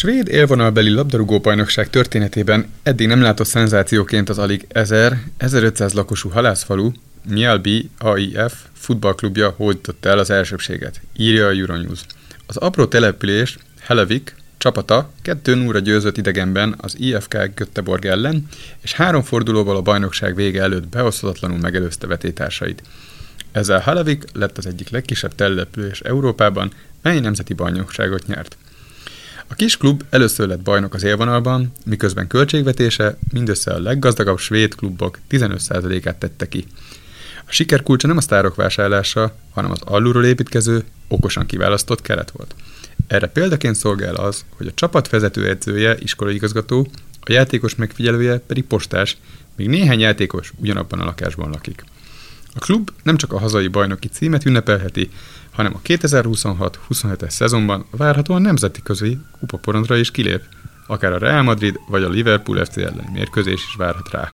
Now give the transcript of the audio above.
svéd élvonalbeli labdarúgó-bajnokság történetében eddig nem látott szenzációként az alig 1000-1500 lakosú halászfalu Mjällby AIF futballklubja hódította el az elsőbbséget, írja a Euronews. Az apró település Hellevik csapata 2-0-ra győzött idegenben az IFK Göteborg ellen, és 3 fordulóval a bajnokság vége előtt beoszthatatlanul megelőzte vetétársait. Ezzel Hellevik lett az egyik legkisebb település Európában, mely nemzeti bajnokságot nyert. A kis klub először lett bajnok az élvonalban, miközben költségvetése mindössze a leggazdagabb svéd klubok 15%-át tette ki. A siker kulcsa nem a sztárok vásárlása, hanem az alulról építkező, okosan kiválasztott keret volt. Erre példaként szolgál az, hogy a csapat vezetőedzője iskolaigazgató, a játékos megfigyelője pedig postás, míg néhány játékos ugyanabban a lakásban lakik. A klub nem csak a hazai bajnoki címet ünnepelheti, hanem a 2026-27-es szezonban várhatóan nemzetközi kupaporondra is kilép, akár a Real Madrid vagy a Liverpool FC elleni mérkőzés is várhat rá.